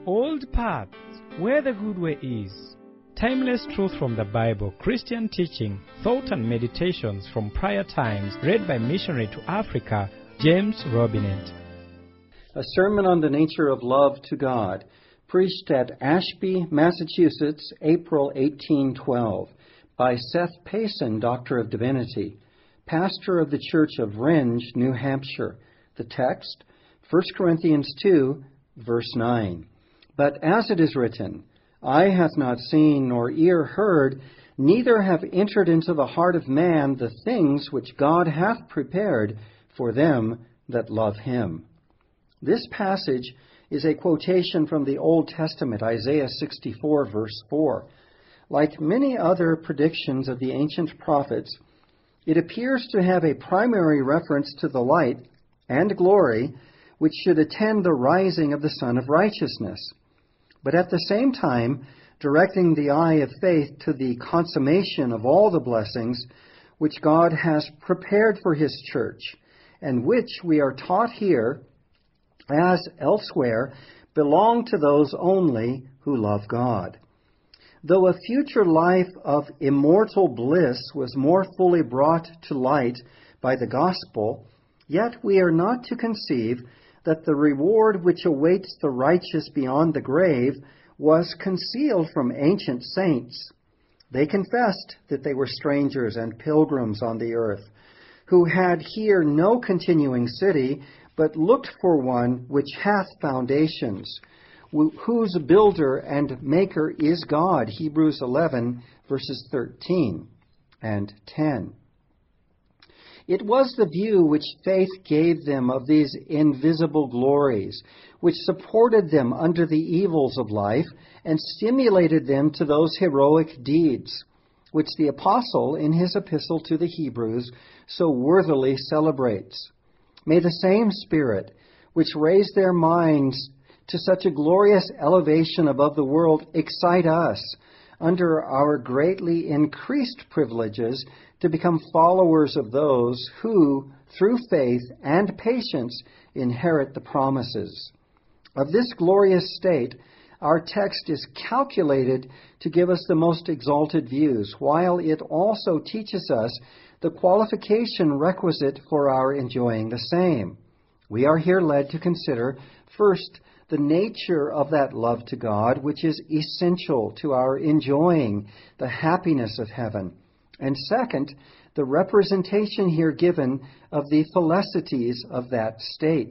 Old paths, where the good way is. Timeless truth from the Bible, Christian teaching, thought and meditations from prior times, read by missionary to Africa, James Robinet. A sermon on the nature of love to God, preached at Ashby, Massachusetts, April 1812, by Seth Payson, Doctor of Divinity, pastor of the Church of Rindge, New Hampshire. The text, 1 Corinthians 2, verse 9. But as it is written, Eye hath not seen, nor ear heard, neither have entered into the heart of man the things which God hath prepared for them that love him. This passage is a quotation from the Old Testament, Isaiah 64, verse 4. Like many other predictions of the ancient prophets, it appears to have a primary reference to the light and glory which should attend the rising of the Son of Righteousness, but at the same time directing the eye of faith to the consummation of all the blessings which God has prepared for his church, and which we are taught here, as elsewhere, belong to those only who love God. Though a future life of immortal bliss was more fully brought to light by the gospel, yet we are not to conceive that the reward which awaits the righteous beyond the grave was concealed from ancient saints. They confessed that they were strangers and pilgrims on the earth, who had here no continuing city, but looked for one which hath foundations, whose builder and maker is God, Hebrews 11, verses 13 and 10. It was the view which faith gave them of these invisible glories, which supported them under the evils of life and stimulated them to those heroic deeds, which the apostle in his epistle to the Hebrews so worthily celebrates. May the same Spirit, which raised their minds to such a glorious elevation above the world, excite us, under our greatly increased privileges, to become followers of those who, through faith and patience, inherit the promises. Of this glorious state, our text is calculated to give us the most exalted views, while it also teaches us the qualification requisite for our enjoying the same. We are here led to consider, first, the nature of that love to God, which is essential to our enjoying the happiness of heaven. And second, the representation here given of the felicities of that state.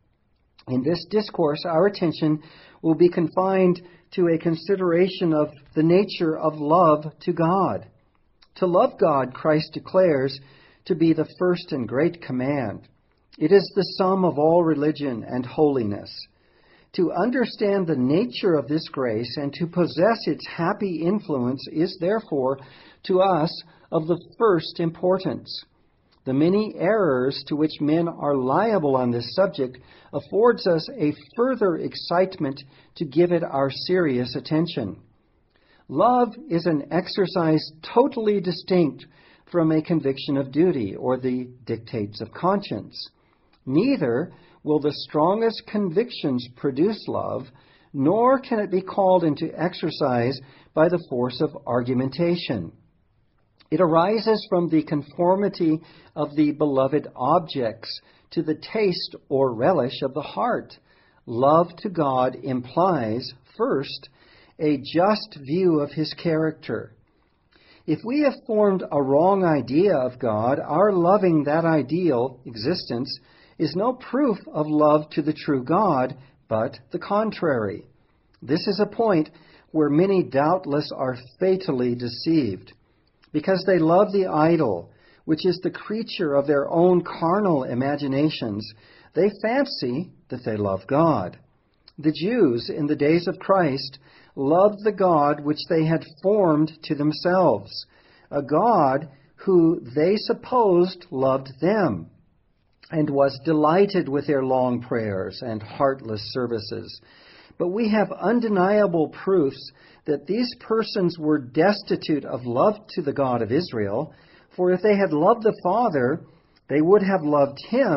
In this discourse, our attention will be confined to a consideration of the nature of love to God. To love God, Christ declares to be the first and great command. It is the sum of all religion and holiness. To understand the nature of this grace and to possess its happy influence is therefore, to us, of the first importance. The many errors to which men are liable on this subject affords us a further excitement to give it our serious attention. Love is an exercise totally distinct from a conviction of duty or the dictates of conscience. Neither will the strongest convictions produce love, nor can it be called into exercise by the force of argumentation. It arises from the conformity of the beloved objects to the taste or relish of the heart. Love to God implies, first, a just view of his character. If we have formed a wrong idea of God, our loving that ideal existence is no proof of love to the true God, but the contrary. This is a point where many doubtless are fatally deceived, because they love the idol, which is the creature of their own carnal imaginations. They fancy that they love God. The Jews in the days of Christ loved the God which they had formed to themselves, a God who they supposed loved them, and was delighted with their long prayers and heartless services. But we have undeniable proofs that these persons were destitute of love to the God of Israel, for if they had loved the Father, they would have loved him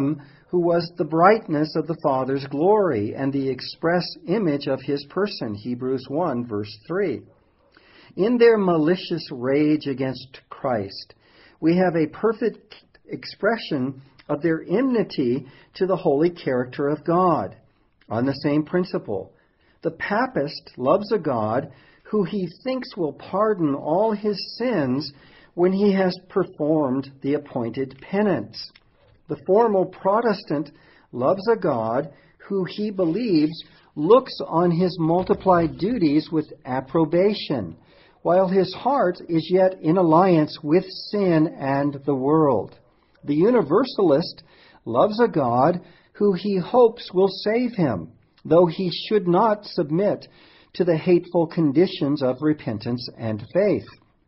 who was the brightness of the Father's glory and the express image of his person, Hebrews 1, verse 3. In their malicious rage against Christ, we have a perfect expression of their enmity to the holy character of God. On the same principle, the papist loves a God who he thinks will pardon all his sins when he has performed the appointed penance. The formal Protestant loves a God who he believes looks on his multiplied duties with approbation, while his heart is yet in alliance with sin and the world. The Universalist loves a God who he hopes will save him, though he should not submit to the hateful conditions of repentance and faith.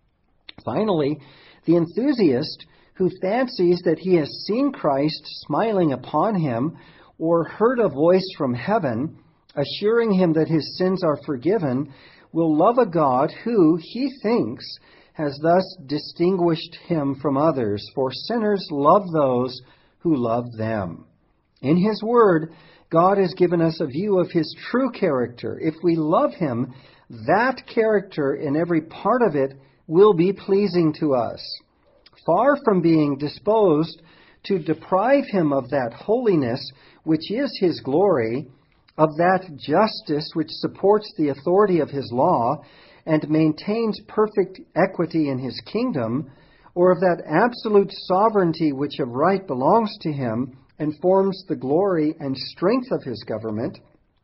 Finally, the enthusiast who fancies that he has seen Christ smiling upon him or heard a voice from heaven assuring him that his sins are forgiven will love a God who, he thinks, has thus distinguished him from others, for sinners love those who love them. In his word, God has given us a view of his true character. If we love him, that character in every part of it will be pleasing to us. Far from being disposed to deprive him of that holiness which is his glory, of that justice which supports the authority of his law and maintains perfect equity in his kingdom, or of that absolute sovereignty which of right belongs to him and forms the glory and strength of his government,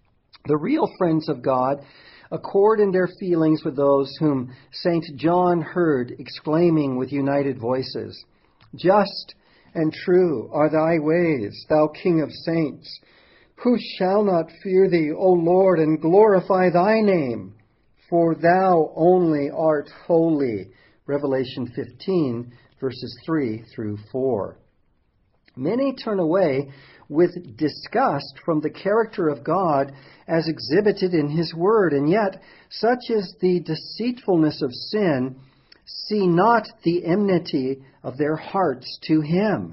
the real friends of God accord in their feelings with those whom St. John heard exclaiming with united voices, "Just and true are thy ways, thou King of saints. Who shall not fear thee, O Lord, and glorify thy name? For thou only art holy." Revelation 15, verses 3 through 4. Many turn away with disgust from the character of God as exhibited in his word, and yet, such is the deceitfulness of sin, see not the enmity of their hearts to him.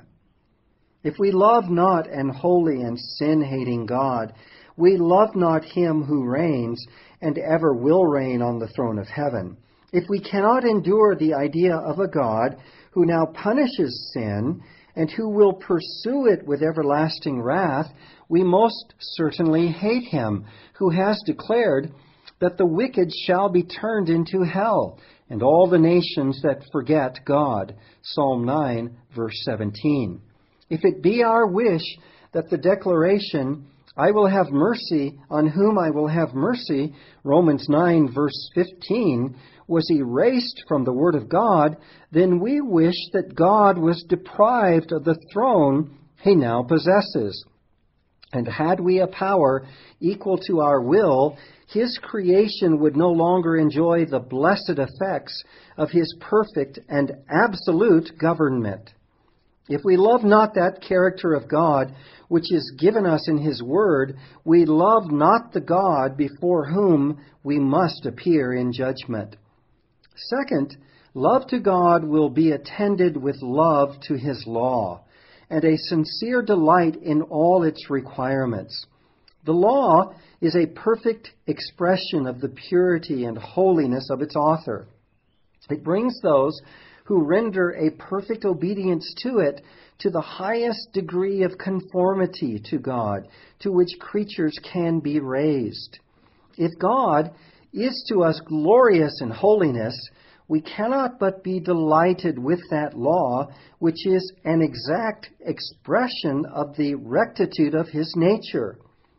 If we love not an holy and sin-hating God, we love not him who reigns and ever will reign on the throne of heaven. If we cannot endure the idea of a God who now punishes sin and who will pursue it with everlasting wrath, we most certainly hate him, who has declared that the wicked shall be turned into hell, and all the nations that forget God. Psalm 9, verse 17. If it be our wish that the declaration, "I will have mercy on whom I will have mercy," Romans 9, verse 15, was erased from the Word of God, then we wish that God was deprived of the throne he now possesses. And had we a power equal to our will, his creation would no longer enjoy the blessed effects of his perfect and absolute government. If we love not that character of God which is given us in his word, we love not the God before whom we must appear in judgment. Second, love to God will be attended with love to his law and a sincere delight in all its requirements. The law is a perfect expression of the purity and holiness of its author. It brings those who render a perfect obedience to it to the highest degree of conformity to God, to which creatures can be raised. If God is to us glorious in holiness, we cannot but be delighted with that law, which is an exact expression of the rectitude of his nature.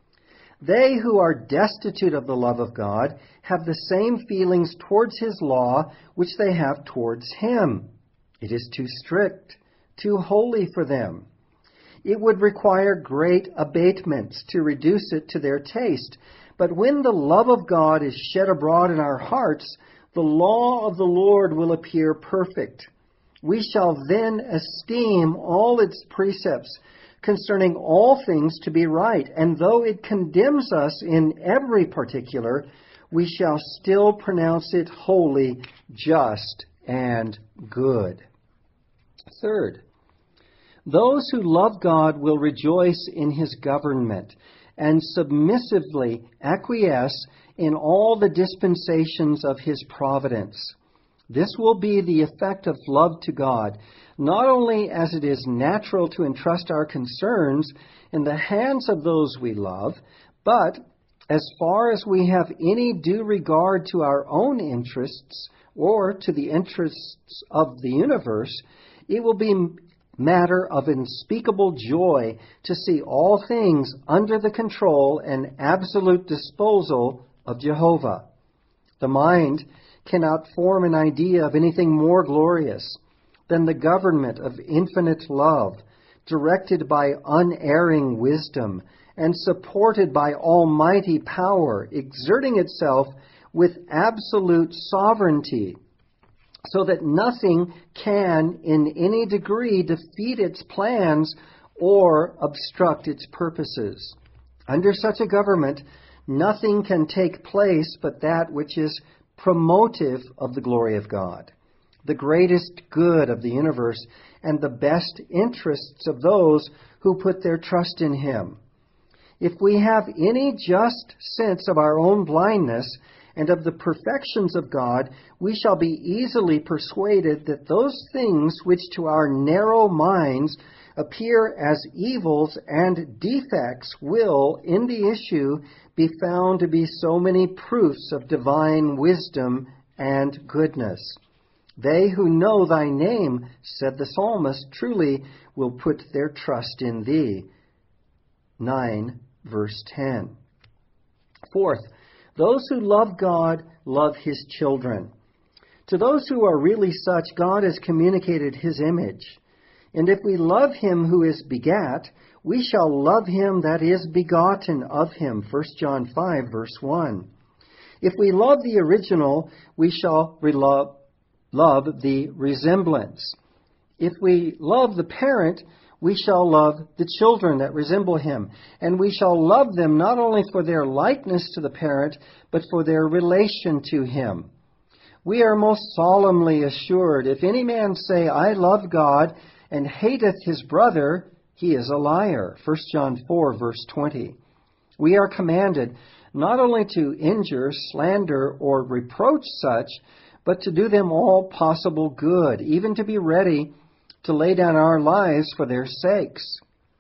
They who are destitute of the love of God have the same feelings towards his law which they have towards him. It is too strict, too holy for them. It would require great abatements to reduce it to their taste. But when the love of God is shed abroad in our hearts, the law of the Lord will appear perfect. We shall then esteem all its precepts concerning all things to be right, and though it condemns us in every particular, we shall still pronounce it holy, just, and good. Third, Those who love God will rejoice in His government and submissively acquiesce in all the dispensations of His providence. This will be the effect of love to God, not only as it is natural to entrust our concerns in the hands of those we love, but as far as we have any due regard to our own interests or to the interests of the universe, it will be matter of unspeakable joy to see all things under the control and absolute disposal of Jehovah. The mind cannot form an idea of anything more glorious than the government of infinite love, directed by unerring wisdom and supported by almighty power, exerting itself with absolute sovereignty, so that nothing can in any degree defeat its plans or obstruct its purposes. Under such a government, nothing can take place but that which is promotive of the glory of God, the greatest good of the universe, and the best interests of those who put their trust in Him. If we have any just sense of our own blindness and of the perfections of God, we shall be easily persuaded that those things which to our narrow minds appear as evils and defects will, in the issue, be found to be so many proofs of divine wisdom and goodness. They who know Thy name, said the psalmist, truly will put their trust in Thee. 9, verse 10. Fourth, those who love God love His children. To those who are really such, God has communicated His image. And if we love Him who is begat, we shall love Him that is begotten of Him. 1 John 5, verse 1. If we love the original, we shall love the resemblance. If we love the parent, we shall love the children that resemble him. And we shall love them not only for their likeness to the parent, but for their relation to him. We are most solemnly assured, if any man say, I love God, and hateth his brother, he is a liar. 1 John 4, verse 20. We are commanded not only to injure, slander, or reproach such, but to do them all possible good, even to be ready to lay down our lives for their sakes.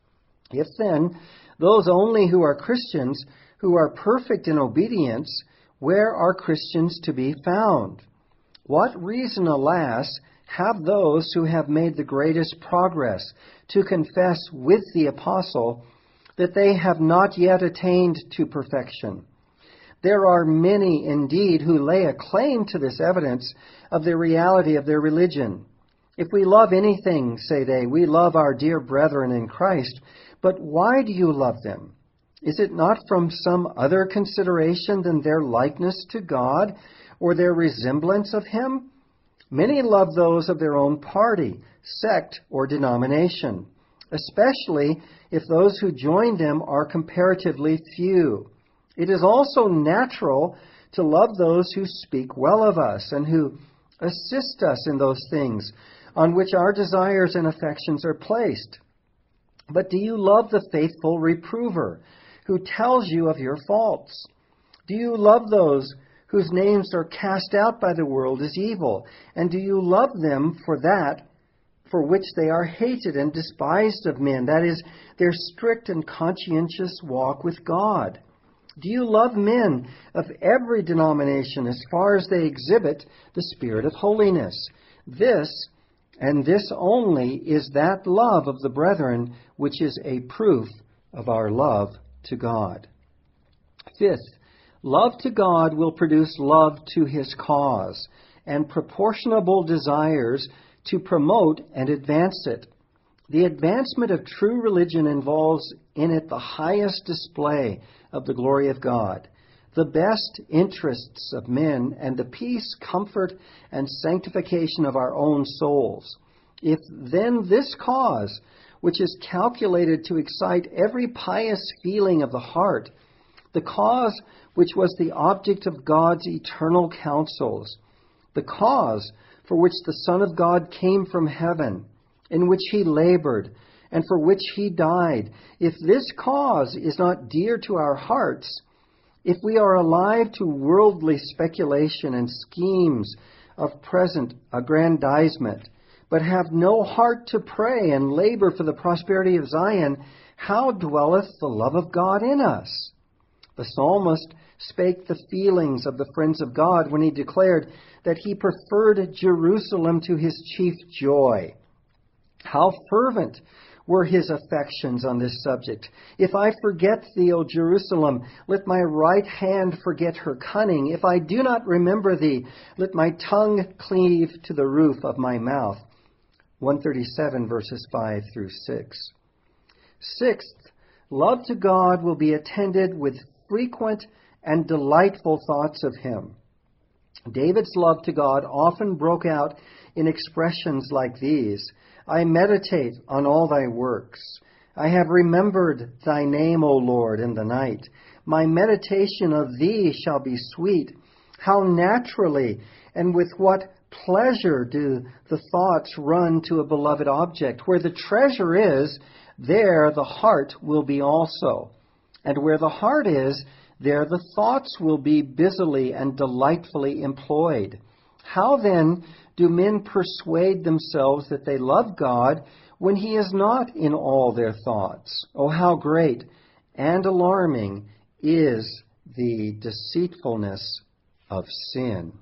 If then, those only who are Christians, who are perfect in obedience, where are Christians to be found? What reason, alas, have those who have made the greatest progress to confess with the apostle that they have not yet attained to perfection? There are many indeed who lay a claim to this evidence of the reality of their religion. If we love anything, say they, we love our dear brethren in Christ. But why do you love them? Is it not from some other consideration than their likeness to God or their resemblance of Him? Many love those of their own party, sect, or denomination, especially if those who join them are comparatively few. It is also natural to love those who speak well of us and who assist us in those things on which our desires and affections are placed. But do you love the faithful reprover who tells you of your faults? Do you love those whose names are cast out by the world as evil? And do you love them for that for which they are hated and despised of men? That is, their strict and conscientious walk with God. Do you love men of every denomination as far as they exhibit the spirit of holiness? This, and this only, is that love of the brethren which is a proof of our love to God. Fifth, love to God will produce love to His cause and proportionable desires to promote and advance it. The advancement of true religion involves in it the highest display of the glory of God, the best interests of men, and the peace, comfort, and sanctification of our own souls. If then this cause, which is calculated to excite every pious feeling of the heart, the cause which was the object of God's eternal counsels, the cause for which the Son of God came from heaven, in which He labored, and for which he died, if this cause is not dear to our hearts, if we are alive to worldly speculation and schemes of present aggrandizement, but have no heart to pray and labor for the prosperity of Zion, how dwelleth the love of God in us? The psalmist spake the feelings of the friends of God when he declared that he preferred Jerusalem to his chief joy. How fervent were his affections on this subject. If I forget thee, O Jerusalem, let my right hand forget her cunning. If I do not remember thee, let my tongue cleave to the roof of my mouth. 137 verses 5 through 6. Sixth, love to God will be attended with frequent and delightful thoughts of him. David's love to God often broke out in expressions like these: I meditate on all thy works. I have remembered thy name, O Lord, in the night. My meditation of thee shall be sweet. How naturally and with what pleasure do the thoughts run to a beloved object. Where the treasure is, there the heart will be also. And where the heart is, there the thoughts will be busily and delightfully employed. How then do men persuade themselves that they love God when he is not in all their thoughts? Oh, how great and alarming is the deceitfulness of sin.